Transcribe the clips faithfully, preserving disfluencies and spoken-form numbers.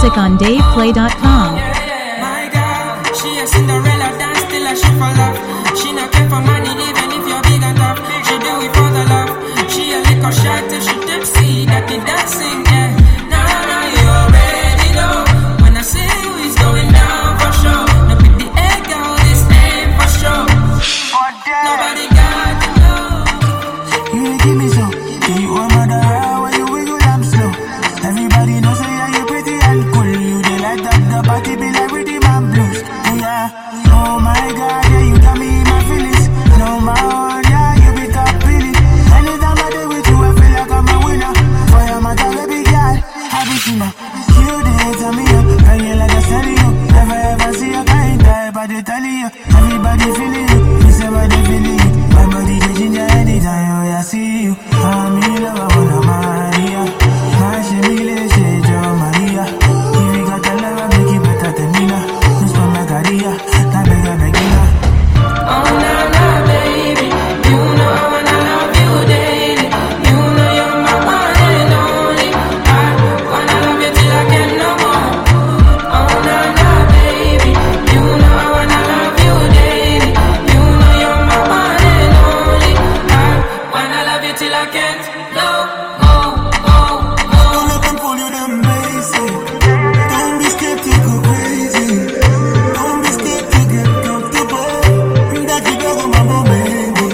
music on dave play dot com. My girl, she a Cinderella dance till she fall off. She not care for money even if you're big and tough. She do it for the love. She a lick or shot till she tipsy. That the dancing, yeah. Nah, nah, you already know. When I say you, it's going down for sure. No pick the egg, girl, this ain't for sure. Nobody got to know. You give me some. Yeah, you are mother when you wiggle, I'm slow. Everybody knows that yeah, you pretty and cool. You they like that the body be like rhythm and blues. Yeah, oh my God, yeah, you got me in my feelings. No matter, yeah, you be top really. Anytime I do with you, I feel like I'm a winner. For your mother, baby girl, happy sinner. You did tell me up, and you like a stereo. Never ever see a kind type, but they tell you. Everybody feeling you, you say what they feeling you. My body they ginger anytime, oh yeah, see you. I'm in love, I wanna Maria. My Shemile, she Joe Maria. If you got the love, I make it better than me now. Miss Magaria, not beg a beggar. Oh, nah, nah, baby. You know I wanna love you daily. You know you're my one and only. I wanna love you till I can no more. Oh, nah, nah, baby. You know I wanna love you daily. You know you're my one and only. I wanna love you till I can't no more, more, more. Don't let them pull you them basic. Don't be scared to go crazy. Don't be scared to get comfortable. That you go go mambo baby.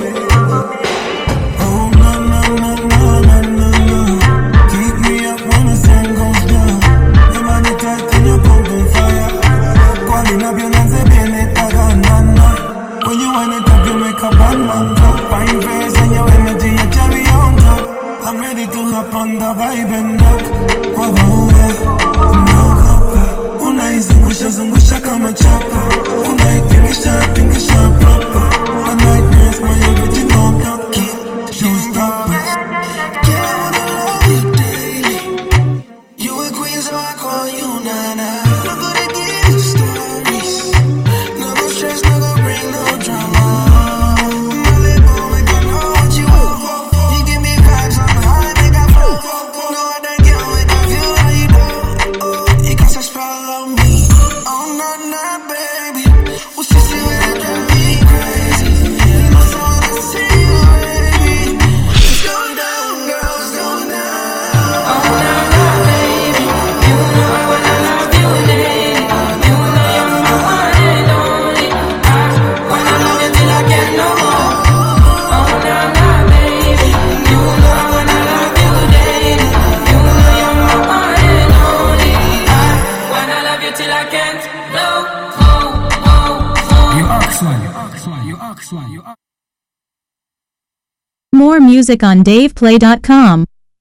Oh no no no no no no no. Keep me up when the sun goes down. The man you try to you pump on fire. Calling up your hands and being it na. When you want it up, you make a bad man drop. Fine face and your energy, you carry on top. I'm ready to hop on the vibe and knock. Wabaua, unaogopa. Unaizungusha zungusha kama chapa. Unaitingisha tingisha proper. A nightmares, my original block it. Showstoppers. Yeah, I wanna love you daily. You a queen, so I call you Nana. Not gonna give you stories. No go stress, no go bring no drama. My label, make I know what you want. You give me vibes on high, make I flow. No other girl, make I feel how you do. Oh, you cast a spell on me. Oh, no, no, baby. What's this you wanna drive me crazy? You know so I wanna see you, baby. It's going down, girl, it's going down. Oh, nah, nah, baby. You know I wanna love you daily. You know you're my one and only. I wanna love you till I can't no more. Oh, nah, nah, baby. You know I wanna love you daily. You know you're my one and only. I wanna love you till I can't no more, more, more. You Oxman, you Oxman, you Oxman, you Oxman. More music on dave play dot com.